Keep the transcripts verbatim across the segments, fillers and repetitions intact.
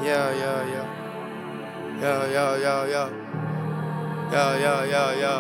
Yeah, yeah, yeah. Yeah, yeah, yeah, yeah. Yeah, yeah, yeah, yeah.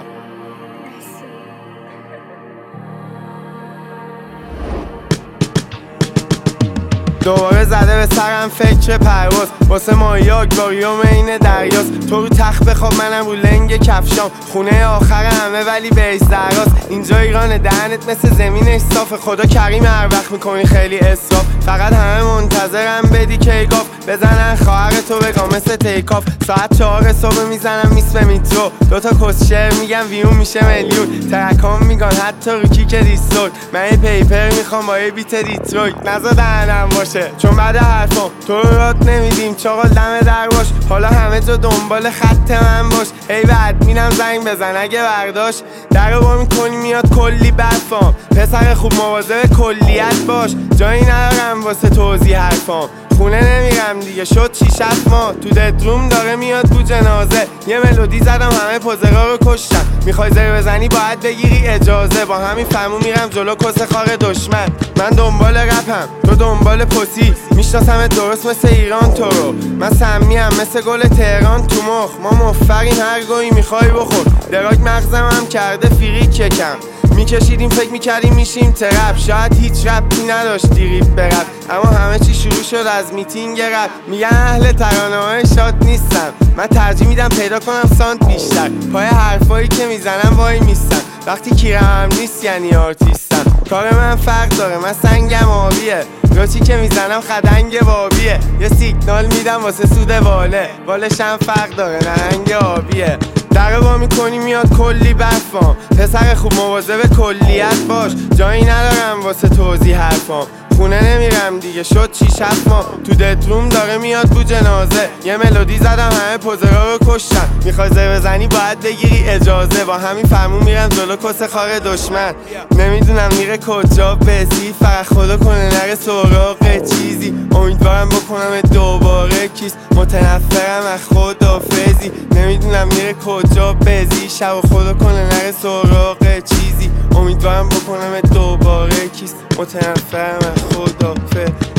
دوباره زده به سرم فکر پرواز واسه ماهی آکواریوم این دریاست. تو رو تخت بخواب منم رو لنگ کفشام. خونه آخر همه ولی بیس دراست. اینجا ایران دهنت مثل زمینش صافه. خدا کریم هر وقت میکنی خیلی اسراف. فقط همه منتظرم بدی کیکاف. بزنن خواهر تو بگم مثل تیکاف. ساعت چهار صبح میزنم میس به میترو. دوتا کس شعر میگم ویون میشه میلیون. ترکام میگن حتی رو کیک دیستور. من یه پیپر میخوام با یه بیت دیترویت. نزا دهنم باشه چون بعد حرفام تو رو رات نمیدیم چاقال دم در باش. حالا همه جا دنبال خط من باش. ای بعد مینم زنگ بزن اگه برداشت در رو با میکنی میاد کلی برفام. پسر خوب مواظب کلیت باش. جایی ندارم واسه توضیح حرفام. خونه نمیرم دیگه شد چی شفت ما. تو ددروم داره میاد تو جنازه. یه ملودی زدم همه پوزرها رو کشتم. میخوای زر بزنی باید بگیری اجازه. با همین فرمون میرم جلو کس خار دشمن. من دنبال رپم تو دنبال پسی. میشناسم درست مثل ایران تو رو. من سمی هم مثل گل تهران تو مخ. ما مفریم هر گویی میخوای بخور. دراگ مغزم هم کرده فیری ککم. میکشیدیم فکر میکردیم میشیم ترپ. شاید هیچ ربطی نداشت دیریب برپ. اما همه چی شروع شد از میتینگ رپ. میگن اهل ترانه‌های شاد نیستم. من ترجیح میدم پیدا کنم سانت بیشتر. پای حرفایی که میزنم وای میستم. وقتی کیرم نیست یعنی آرتیستم. کار من فرق داره من سنگم آبیه. روچی که میزنم خدنگ بابیه. یه سیگنال میدم واسه سود واله. والش هم فرق داره نهنگ آبیه. در با میکنی میاد کلی برفام. پسر خوب مواظب کلیت باش. جایی ندارم واسه توضیح حرفام. خونه نمیرم دیگه شد چی شفت ما. تو ددروم داره میاد تو جنازه. یه ملودی زدم همه پوزرها رو کشتم. میخوای زر بزنی باید بگیری اجازه. با همین فرمون میرم جلو کس خار دشمن. نمیدونم میره کجا بزی. فقط خدا کنه نره سراغ چیزی. امیدوارم بکنم دوباره کیس. متنفرم از خدافزی. نمیدونم میره کجا بزی. شب خدا کنه نره سراغ چیزی. امیدوارم بکنم دوباره کیس. متنفرم از خدافزی.